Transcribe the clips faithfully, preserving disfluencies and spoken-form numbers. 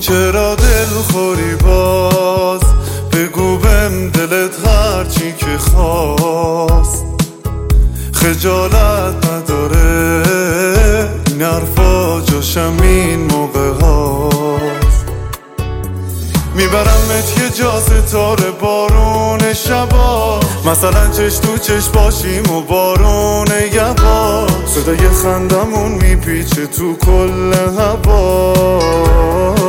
چرا دل خوری باز؟ بگو بهم دلت هرچی که خواست. خجالت نداره این حرفا جاشم این موقع هاست. میبرمت یه جا ستاره بارون شبا، مثلا چش تو چش باشیم و بارون یبا. صدای خندمون میپیچه تو کل هواش.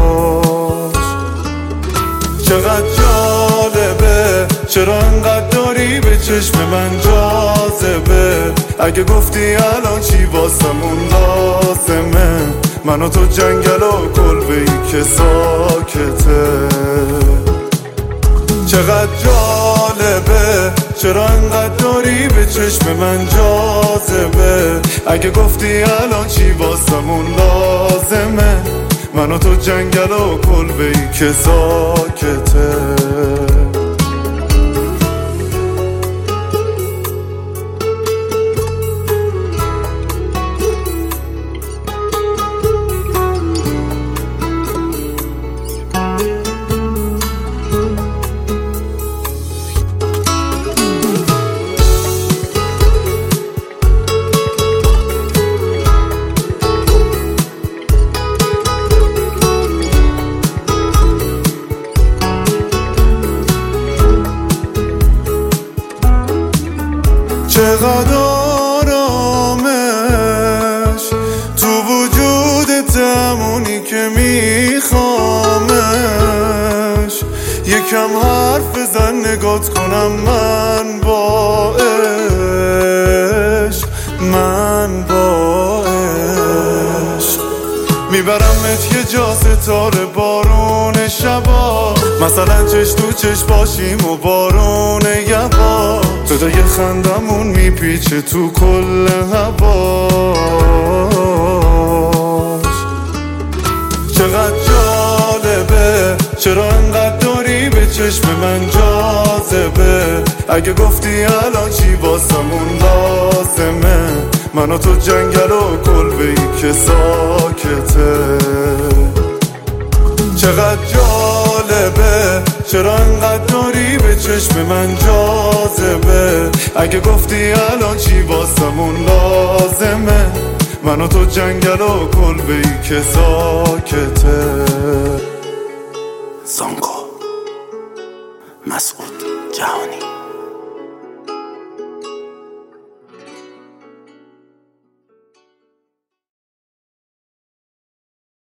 چقدر جالبه چرا انقدر داری به چشم من جاذبه. اگه گفتی الان چی واسمون لازمه، من و تو جنگل و کلبه‌ای که ساکته. چقدر جالبه چرا انقدر داری به چشم من جاذبه. اگه گفتی الان چی واسمون لازمه، من و تو جنگل و کلبه‌ای که ساکته. چقدر آرامش تو وجودت، همونی که میخوامش. یکم حرف بزن نگات کنم من با عشق، من با عشق. میبرمت یه جا ستاره بارون شبا، مثلا چش تو چش باشیم و بارون یبا. صدای خندمون میپیچه تو کل هواش. چقدر جالبه چرا انقدر داری به چشم من جاذبه. اگه گفتی الان چی واسمون لازمه، من و تو جنگل و کلبه‌ای که ساکته. چقدر جالبه چرا انقدر داری به چشم من جاذبه. اگه گفتی الان چی واسمون لازمه، من و تو جنگل و کلبه‌ای که ساکته. زانگو مسعود جهانی.